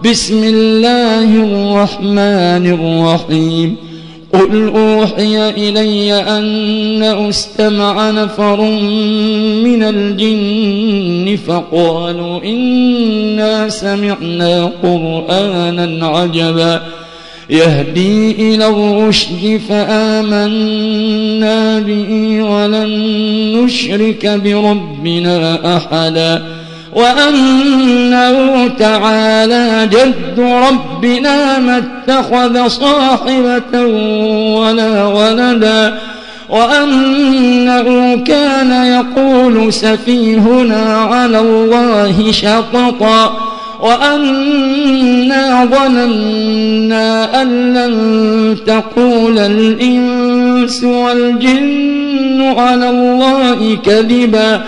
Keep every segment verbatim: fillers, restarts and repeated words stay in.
بسم الله الرحمن الرحيم قل أوحي إلي أنه استمع نفر من الجن فقالوا إنا سمعنا قرآنا عجبا يهدي إلى الرشد فآمنا به ولن نشرك بربنا أحدا وأنه تعالى جد ربنا ما اتخذ صاحبة ولا ولدا وأنه كان يقول سفيهنا على الله شططا وأنا ظننا أن لن تقول الإنس والجن على الله كذبا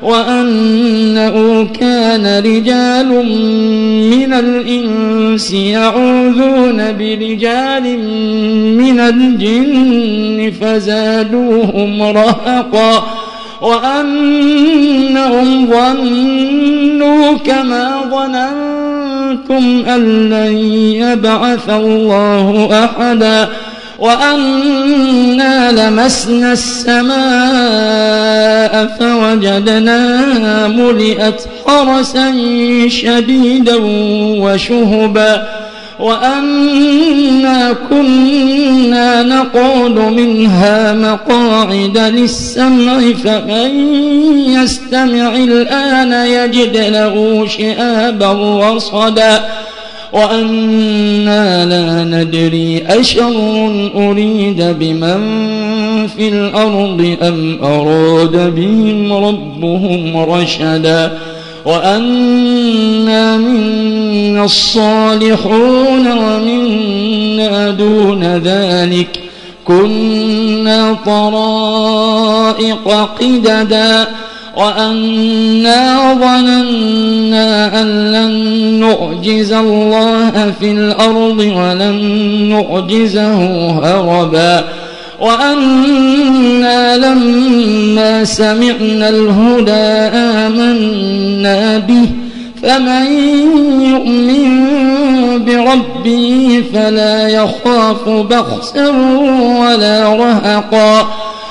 وأنه كان رجال من الإنس يعوذون برجال من الجن فزادوهم رهقا وأنهم ظنوا كما ظننتم أن لن يبعث الله أحدا وأنا لمسنا السماء فوجدناها ملئت حرسا شديدا وشهبا وأنا كنا نقعد منها مقاعد للسمع فمن يستمع الآن يجد له شهابا رصدا وأنا لا ندري أشر أريد بمن في الأرض أم أراد بهم ربهم رشدا وأنا منا الصالحون ومنا دون ذلك كنا طرائق قددا وأنا ظننا أن لن نعجز الله في الأرض ولن نعجزه هربا وأنا لما سمعنا الهدى آمنا به فمن يؤمن بربه فلا يخاف بخسا ولا رهقا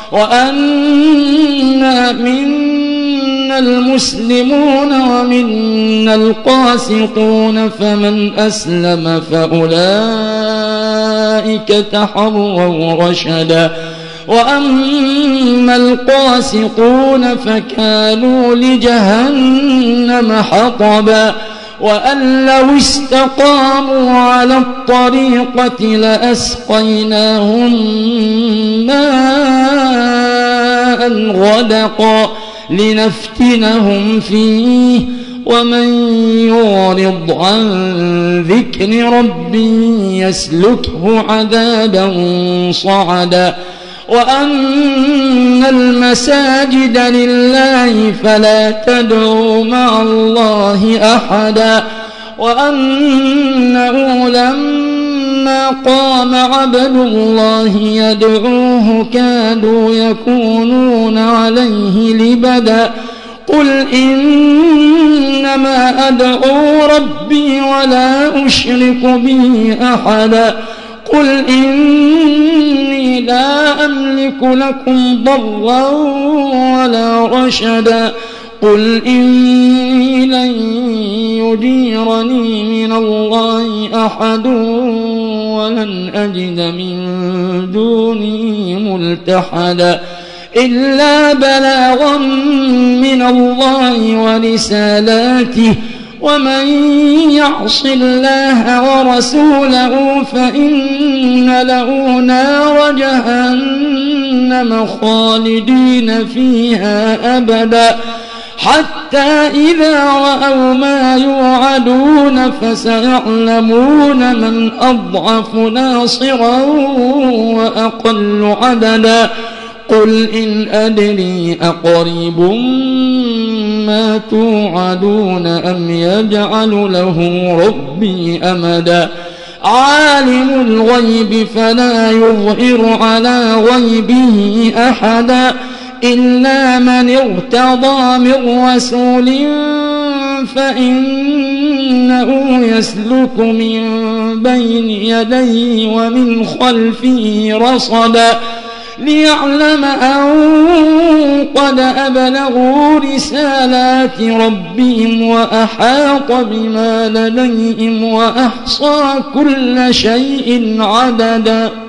وأنا منا المسلمون ومنا القاسطون فمن أسلم فأولئك تحروا رشدا وأما القاسطون فكانوا لجهنم حطبا وأن لو استقاموا على الطريقة لأسقيناهم ماء غدقا لنفتنهم فيه ومن يعرض عن ذكر ربه يسلكه عذابا صعدا وأن المساجد لله فلا تدعوا مع الله أحدا وأنه لما قام عبد الله يدعوه كادوا يكونون عليه لبدا قل إنما أدعو ربي ولا أشرك به أحدا قل إني لا أملك لكم ضرا ولا رشدا قل إني لن يجيرني من الله أحد ولن أجد من دونه ملتحدا إلا بلاغا من الله ورسالاته ومن يعص الله ورسوله فإن له نار جهنم خالدين فيها أبدا حتى إذا رأوا ما يوعدون فسيعلمون من أضعف ناصرا وأقل عددا قل إن أدري أقريب ما توعدون أم يجعل له ربي أمدا عالم الغيب فلا يظهر على غيبه أحدا إلا من ارتضى من رسول فإن إنه يسلك من بين يديه ومن خلفه رصدا ليعلم أن قد أبلغوا رسالات ربهم وأحاط بما لديهم وأحصى كل شيء عددا.